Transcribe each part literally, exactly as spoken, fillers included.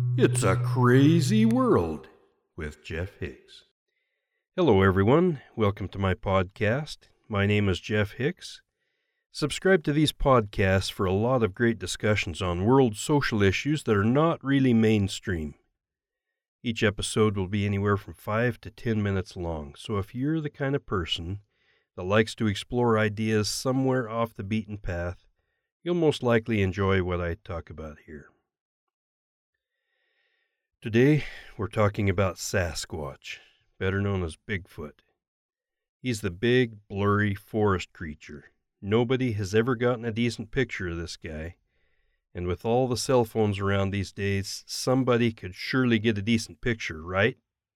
It's a Crazy World with Jeff Hicks. Hello, everyone. Welcome to my podcast. My name is Jeff Hicks. Subscribe to these podcasts for a lot of great discussions on world social issues that are not really mainstream. Each episode will be anywhere from five to ten minutes long, so if you're the kind of person that likes to explore ideas somewhere off the beaten path, you'll most likely enjoy what I talk about here. Today, we're talking about Sasquatch, better known as Bigfoot. He's the big, blurry forest creature. Nobody has ever gotten a decent picture of this guy, and with all the cell phones around these days, somebody could surely get a decent picture, right?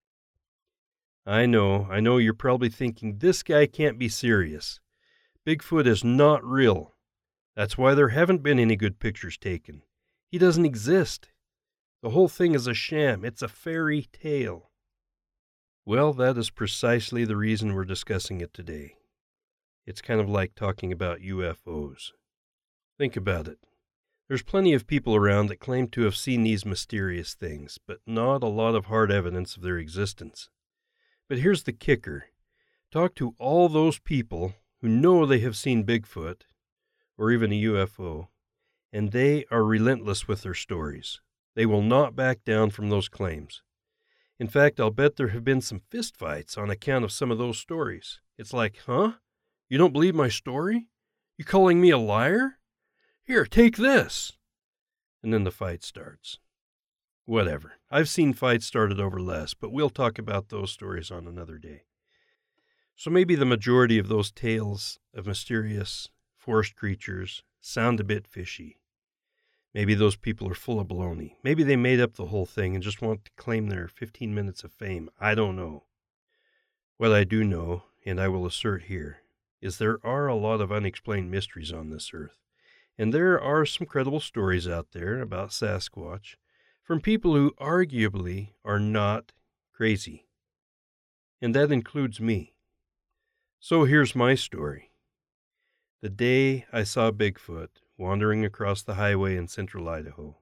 I know, I know you're probably thinking, this guy can't be serious. Bigfoot is not real. That's why there haven't been any good pictures taken. He doesn't exist. The whole thing is a sham. It's a fairy tale. Well, that is precisely the reason we're discussing it today. It's kind of like talking about U F Os. Think about it. There's plenty of people around that claim to have seen these mysterious things, but not a lot of hard evidence of their existence. But here's the kicker. Talk to all those people who know they have seen Bigfoot, or even a U F O, and they are relentless with their stories. They will not back down from those claims. In fact, I'll bet there have been some fistfights on account of some of those stories. It's like, huh? You don't believe my story? You calling me a liar? Here, take this. And then the fight starts. Whatever. I've seen fights started over less, but we'll talk about those stories on another day. So maybe the majority of those tales of mysterious forest creatures sound a bit fishy. Maybe those people are full of baloney. Maybe they made up the whole thing and just want to claim their fifteen minutes of fame. I don't know. What I do know, and I will assert here, is there are a lot of unexplained mysteries on this earth. And there are some credible stories out there about Sasquatch from people who arguably are not crazy. And that includes me. So here's my story. The day I saw Bigfoot wandering across the highway in central Idaho.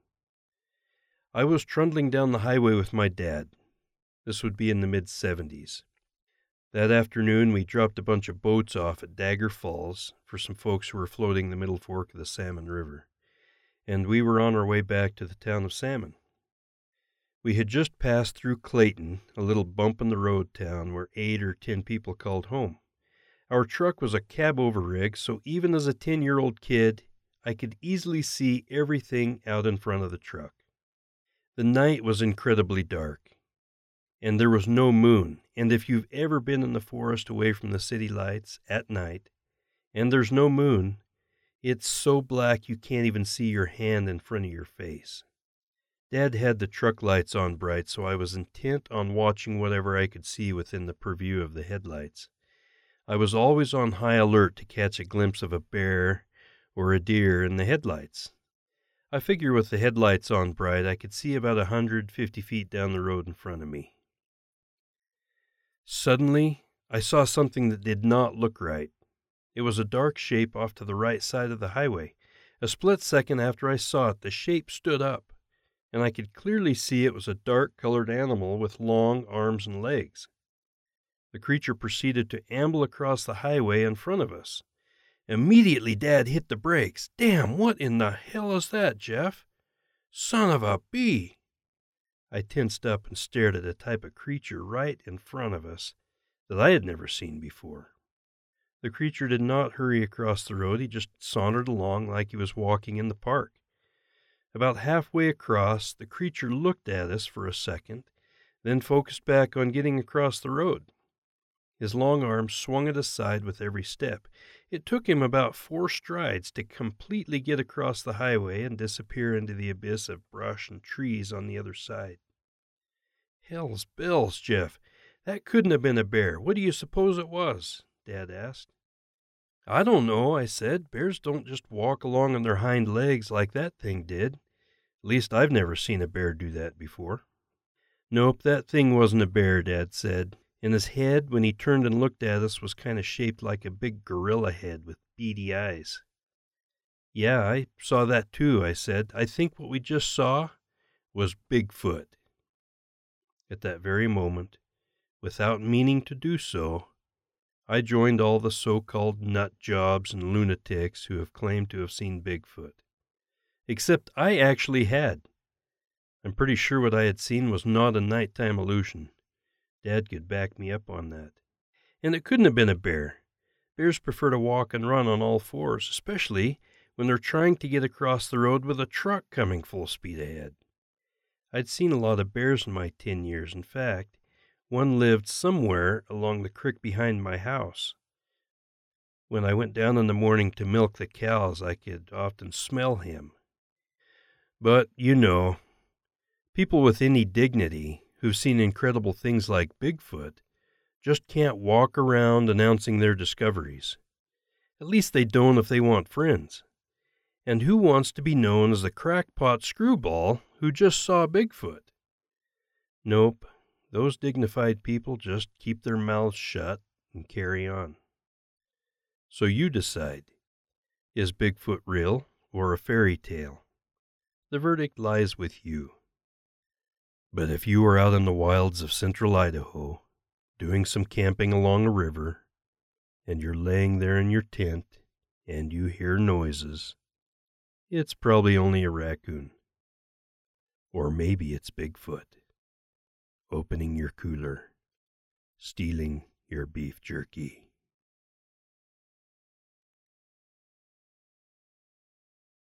I was trundling down the highway with my dad. This would be in the mid-seventies. That afternoon, we dropped a bunch of boats off at Dagger Falls for some folks who were floating the Middle Fork of the Salmon River, and we were on our way back to the town of Salmon. We had just passed through Clayton, a little bump-in-the-road town where eight or ten people called home. Our truck was a cab-over rig, so even as a ten-year-old kid, I could easily see everything out in front of the truck. The night was incredibly dark, and there was no moon, and if you've ever been in the forest away from the city lights at night, and there's no moon, it's so black you can't even see your hand in front of your face. Dad had the truck lights on bright, so I was intent on watching whatever I could see within the purview of the headlights. I was always on high alert to catch a glimpse of a bear or a deer in the headlights. I figure with the headlights on bright, I could see about a hundred fifty feet down the road in front of me. Suddenly, I saw something that did not look right. It was a dark shape off to the right side of the highway. A split second after I saw it, the shape stood up, and I could clearly see it was a dark-colored animal with long arms and legs. The creature proceeded to amble across the highway in front of us. Immediately, Dad hit the brakes. Damn, what in the hell is that, Jeff? Son of a bee! I tensed up and stared at a type of creature right in front of us that I had never seen before. The creature did not hurry across the road. He just sauntered along like he was walking in the park. About halfway across, the creature looked at us for a second, then focused back on getting across the road. His long arms swung at his side with every step. It took him about four strides to completely get across the highway and disappear into the abyss of brush and trees on the other side. Hell's bells, Jeff. That couldn't have been a bear. What do you suppose it was? Dad asked. I don't know, I said. Bears don't just walk along on their hind legs like that thing did. At least I've never seen a bear do that before. Nope, that thing wasn't a bear, Dad said. And his head, when he turned and looked at us, was kind of shaped like a big gorilla head with beady eyes. Yeah, I saw that too, I said. I think what we just saw was Bigfoot. At that very moment, without meaning to do so, I joined all the so-called nut jobs and lunatics who have claimed to have seen Bigfoot. Except I actually had. I'm pretty sure what I had seen was not a nighttime illusion. Dad could back me up on that. And it couldn't have been a bear. Bears prefer to walk and run on all fours, especially when they're trying to get across the road with a truck coming full speed ahead. I'd seen a lot of bears in my ten years. In fact, one lived somewhere along the creek behind my house. When I went down in the morning to milk the cows, I could often smell him. But, you know, people with any dignity who've seen incredible things like Bigfoot just can't walk around announcing their discoveries. At least they don't if they want friends. And who wants to be known as the crackpot screwball who just saw Bigfoot? Nope, those dignified people just keep their mouths shut and carry on. So you decide, is Bigfoot real or a fairy tale? The verdict lies with you. But if you are out in the wilds of central Idaho, doing some camping along a river, and you're laying there in your tent, and you hear noises, it's probably only a raccoon. Or maybe it's Bigfoot, opening your cooler, stealing your beef jerky.